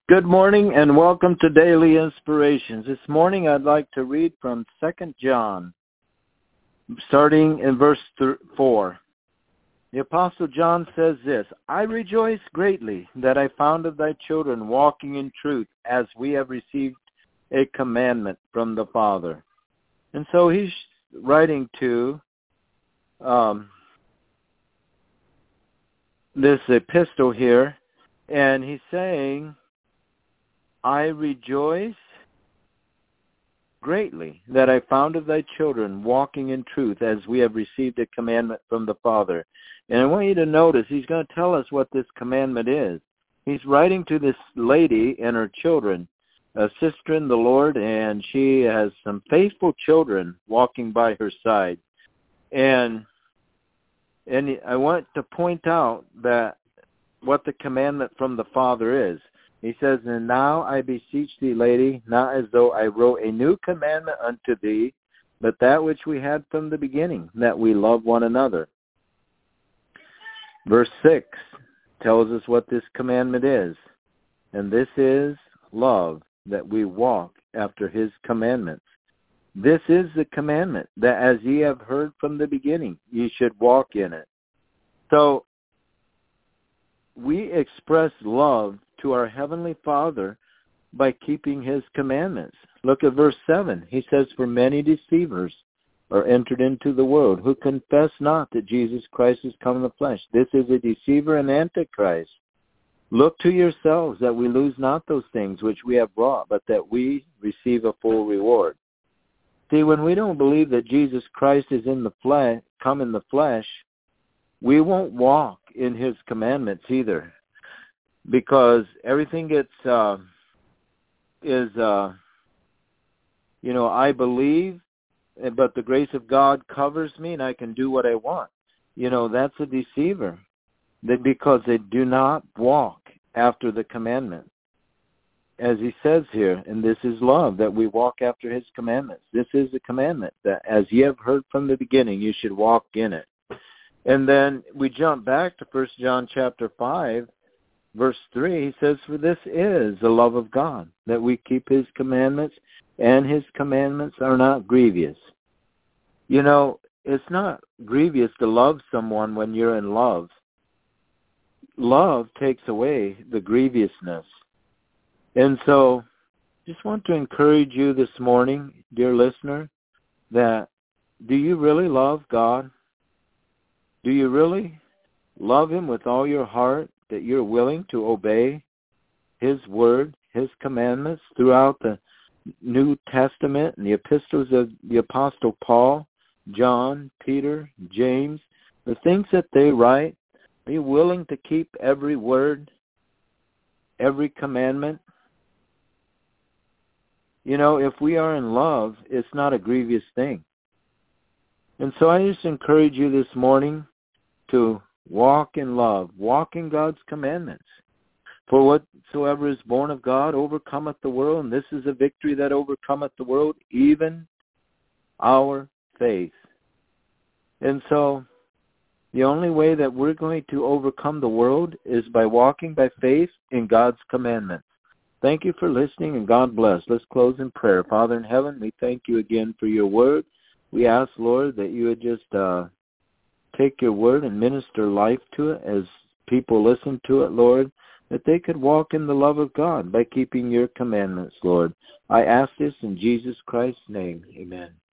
Good morning and welcome to Daily Inspirations. This morning I'd like to read from 2 John, starting in verse 4. The Apostle John says this, I rejoice greatly that I found of thy children walking in truth as we have received a commandment from the Father. And so he's writing to this epistle here, and he's saying, I rejoice greatly that I found of thy children walking in truth as we have received a commandment from the Father. And I want you to notice he's going to tell us what this commandment is. He's writing to this lady and her children, a sister in the Lord, and she has some faithful children walking by her side. And I want to point out that what the commandment from the Father is. He says, and now I beseech thee, lady, not as though I wrote a new commandment unto thee, but that which we had from the beginning, that we love one another. Verse 6 tells us what this commandment is. And this is love, that we walk after his commandments. This is the commandment, that as ye have heard from the beginning, ye should walk in it. So, we express love to our Heavenly Father by keeping his commandments. Look at verse 7. He says, for many deceivers are entered into the world, who confess not that Jesus Christ is come in the flesh. This is a deceiver and antichrist. Look to yourselves that we lose not those things which we have brought, but that we receive a full reward. See, when we don't believe that Jesus Christ is in the flesh, come in the flesh, we won't walk in his commandments either, because everything gets I believe, but the grace of God covers me and I can do what I want. That's a deceiver, because they do not walk after the commandment. As he says here, and this is love, that we walk after his commandments. This is the commandment, that as ye have heard from the beginning, you should walk in it. And then we jump back to 1 John chapter 5, verse 3. He says, for this is the love of God, that we keep his commandments, and his commandments are not grievous. It's not grievous to love someone when you're in love. Love takes away the grievousness. And so, just want to encourage you this morning, dear listener, that do you really love God? Do you really love him with all your heart, that you're willing to obey his word, his commandments throughout the New Testament and the epistles of the Apostle Paul, John, Peter, James, the things that they write? Are you willing to keep every word, every commandment? If we are in love, it's not a grievous thing. And so I just encourage you this morning to walk in love, walk in God's commandments. For whatsoever is born of God overcometh the world, and this is a victory that overcometh the world, even our faith. And so the only way that we're going to overcome the world is by walking by faith in God's commandments. Thank you for listening, and God bless. Let's close in prayer. Father in heaven, we thank you again for your word. We ask, Lord, that you would just take your word and minister life to it as people listen to it, Lord, that they could walk in the love of God by keeping your commandments, Lord. I ask this in Jesus Christ's name. Amen.